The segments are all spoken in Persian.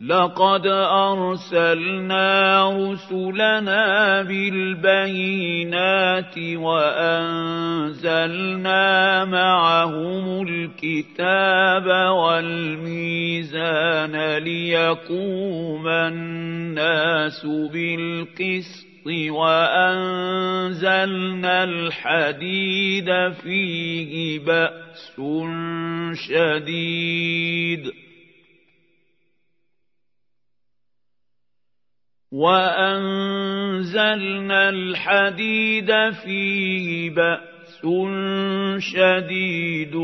لقد أرسلنا رسلنا بالبينات وأنزلنا معهم الكتاب والميزان ليقوم الناس بالقسط وأنزلنا الحديد فيه بأس شديد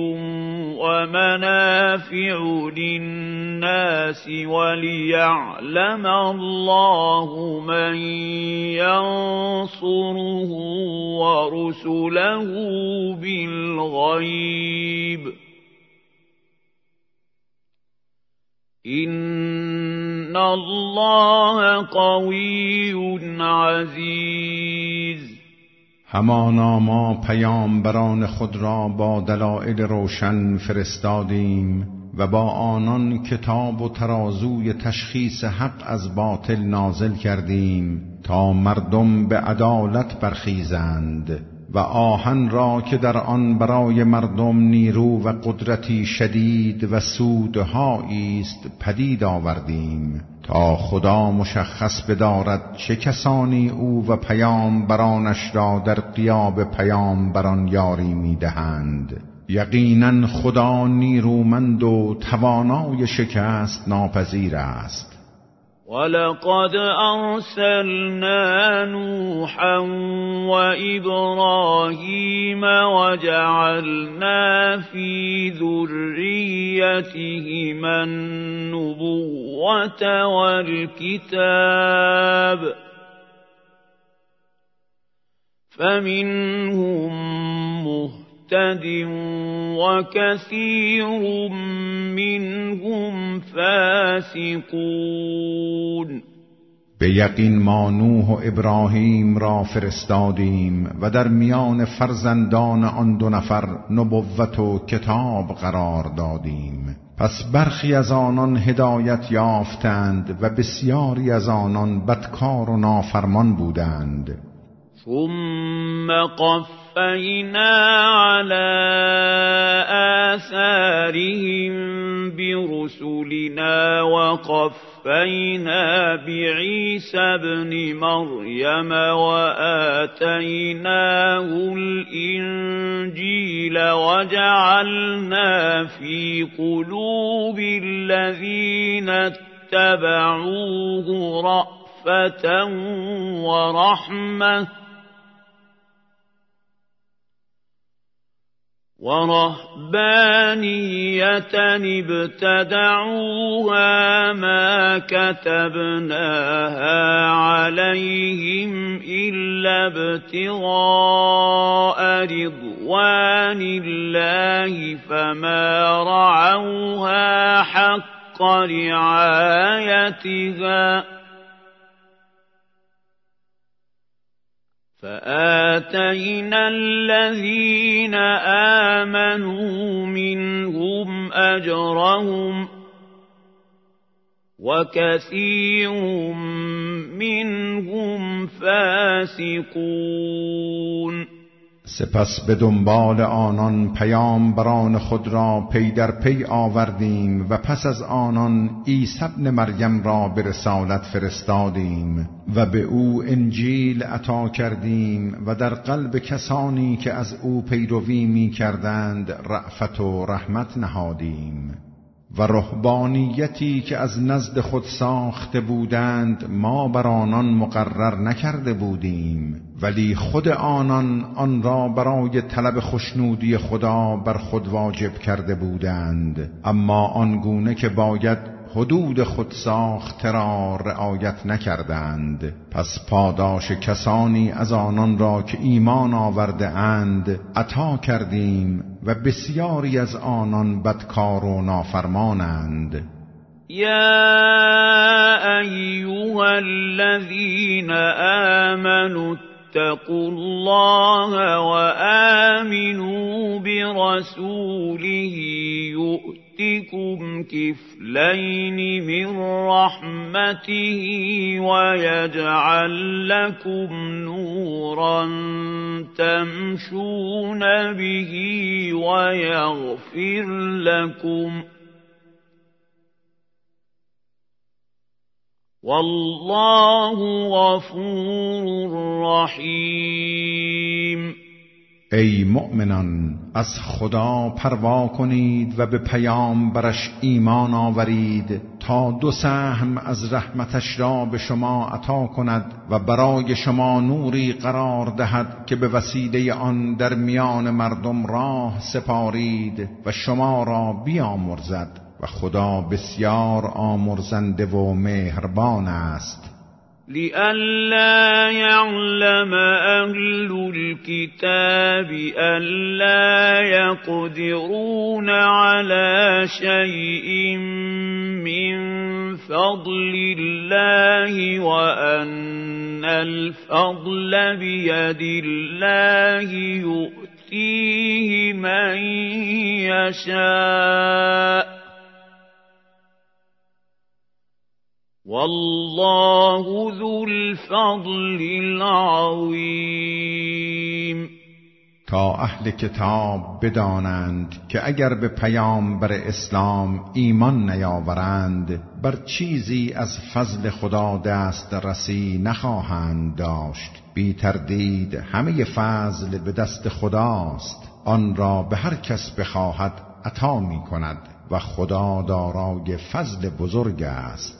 ومنافع للناس وليعلم الله من ينصره ورسله بالغيب إن الله قوی عزیز. همانا ما پیامبران خود را با دلایل روشن فرستادیم و با آنان کتاب و ترازوی تشخیص حق از باطل نازل کردیم تا مردم به عدالت برخیزند و آهن را که در آن برای مردم نیرو و قدرتی شدید و سودهایی است پدید آوردیم تا خدا مشخص بدارد چه کسانی او و پیامبرانش را در غیاب پیامبران یاری می‌دهند. یقینا خدا نیرومند و توانای شکست ناپذیر است. ولقد أرسلنا نوحا وإبراهيم وجعلنا في ذريتهما النبوة والكتاب فمنهم مهتد وكثير منهم فاسقون. به یقین ما نوح و ابراهیم را فرستادیم و در میان فرزندان آن دو نفر نبوت و کتاب قرار دادیم. پس برخی از آنان هدایت یافتند و بسیاری از آنان بدکار و نافرمان بودند. ثم قفینا على آثارهم برسلنا وقفینا بعیسی ابن مریم وآتیناه الإنجیل وجعلنا في قلوب الذین اتبعوه رأفة ورهبانية ابتدعوها ما كتبناها عليهم إلا ابتغاء رضوان الله فما رعوها حق رعايتها فآتينا الذين آمنوا منهم أجرهم وكثير منهم فاسقون. سپس به دنبال آنان پیامبران خود را پی در پی آوردیم و پس از آنان عیسی ابن مریم را به رسالت فرستادیم و به او انجیل عطا کردیم و در قلب کسانی که از او پیروی می کردند رأفت و رحمت نهادیم و رهبانیتی که از نزد خود ساخته بودند ما بر آنان مقرر نکرده بودیم، ولی خود آنان آن را برای طلب خوشنودی خدا بر خود واجب کرده بودند، اما آنگونه که باید حدود خود ساخته را رعایت نکردند. پس پاداش کسانی از آنان را که ایمان آورده اند عطا کردیم و بسیاری از آنان بدکار و نافرمانند. یا ایها الذین آمنوا اتقوا الله وآمنوا برسوله يؤتكم كفلين من رحمته ويجعل لكم نورا تمشون به ويغفر لكم والله غفور رحیم. ای مؤمنان، از خدا پروا کنید و به پیامبرش ایمان آورید تا 2 سهم از رحمتش را به شما عطا کند و برای شما نوری قرار دهد که به وسیله آن در میان مردم راه سپارید و شما را بیامرزد و خدا بسیار آمرزنده و مهربان است. لئلا يعلم أهل الكتاب ألا يقدرون على شيء من فضل الله وأن الفضل بيد الله يؤتيه من يشاء والله ذو الفضل العظیم. تا اهل کتاب بدانند که اگر به پیامبر اسلام ایمان نیاورند بر چیزی از فضل خدا دست رسی نخواهند داشت. بی تردید همه فضل به دست خداست، آن را به هر کس بخواهد عطا می کند و خدا دارای فضل بزرگ است.